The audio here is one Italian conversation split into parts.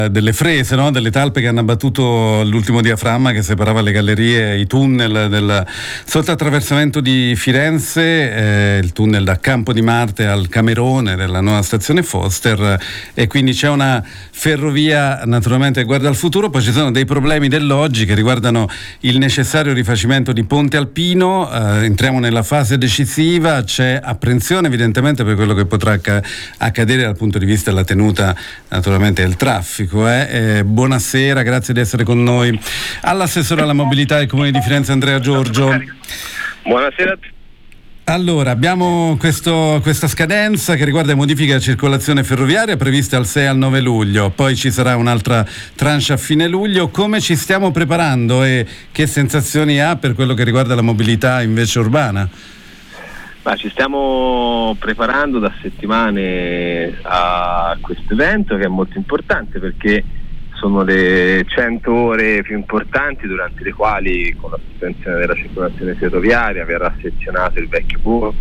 delle frese, no? Delle talpe che hanno abbattuto l'ultimo diaframma che separava le gallerie, i tunnel del sottoattraversamento di Firenze, il tunnel da Campo di Marte al Camerone della nuova stazione Foster, e quindi c'è una ferrovia naturalmente che guarda al futuro. Poi ci sono dei problemi dell'oggi che riguardano il necessario rifacimento di Ponte Alpino. Entriamo nella fase decisiva, c'è apprensione evidentemente per quello che potrà accadere dal punto di vista della tenuta naturalmente del traffico. Buonasera, grazie di essere con noi all'assessore alla mobilità del Comune di Firenze Andrea Giorgio. Buonasera. Allora, abbiamo questa scadenza che riguarda modifiche alla circolazione ferroviaria prevista al 6 al 9 luglio, poi ci sarà un'altra tranche a fine luglio. Come ci stiamo preparando e che sensazioni ha per quello che riguarda la mobilità invece urbana? Ci stiamo preparando da settimane a questo evento, che è molto importante perché sono le 100 ore più importanti durante le quali, con la sospensione della circolazione ferroviaria, verrà sezionato il vecchio muro,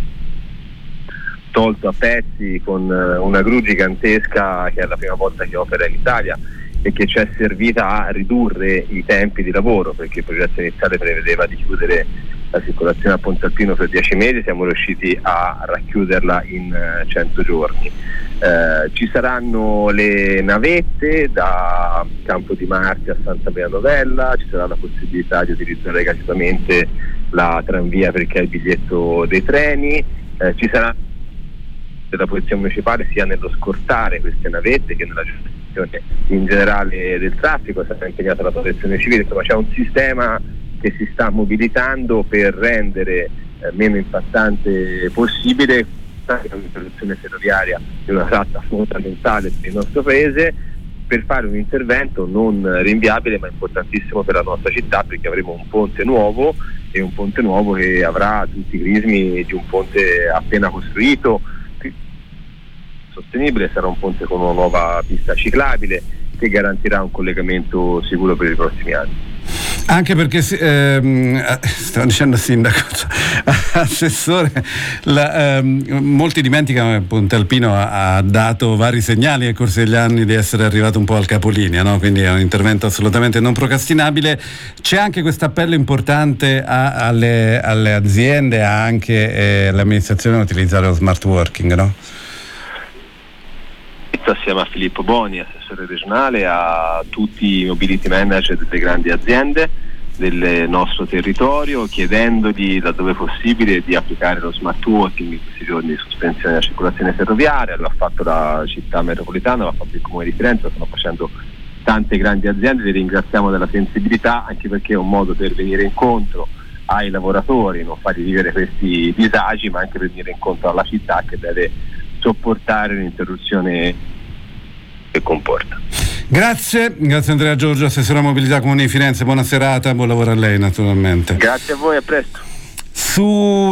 tolto a pezzi con una gru gigantesca che è la prima volta che opera in Italia e che ci è servita a ridurre i tempi di lavoro, perché il progetto iniziale prevedeva di chiudere la circolazione a Ponte Alpino per 10 mesi, siamo riusciti a racchiuderla in 100 giorni. Ci saranno le navette da Campo di Marte a Santa Maria Novella, ci sarà la possibilità di utilizzare gratuitamente la tranvia perché è il biglietto dei treni, ci sarà la polizia municipale sia nello scortare queste navette che nella gestione in generale del traffico, sarà impegnata la protezione civile. Insomma, c'è un sistema che si sta mobilitando per rendere meno impattante possibile un'interruzione ferroviaria di una tratta fondamentale per il nostro paese, per fare un intervento non rinviabile ma importantissimo per la nostra città, perché avremo un ponte nuovo e un ponte nuovo che avrà tutti i crismi di un ponte appena costruito, sostenibile. Sarà un ponte con una nuova pista ciclabile che garantirà un collegamento sicuro per i prossimi anni. Anche perché stavo dicendo sindaco, assessore, molti dimenticano che Ponte Alpino ha dato vari segnali nel corso degli anni di essere arrivato un po' al capolinea, no? Quindi è un intervento assolutamente non procrastinabile. C'è anche questo appello importante alle aziende, anche all'amministrazione, a utilizzare lo smart working, no? Assieme a Filippo Boni, assessore regionale, a tutti i mobility manager delle grandi aziende del nostro territorio, chiedendogli laddove possibile di applicare lo smart working in questi giorni di sospensione della circolazione ferroviaria. L'ha fatto la città metropolitana, l'ha fatto il Comune di Firenze, lo stanno facendo tante grandi aziende. Li ringraziamo della sensibilità, anche perché è un modo per venire incontro ai lavoratori, non fargli vivere questi disagi, ma anche per venire incontro alla città che deve sopportare un'interruzione che comporta. Grazie Andrea Giorgio, assessore alla mobilità Comune di Firenze. Buona serata, buon lavoro a lei naturalmente. Grazie a voi, a presto.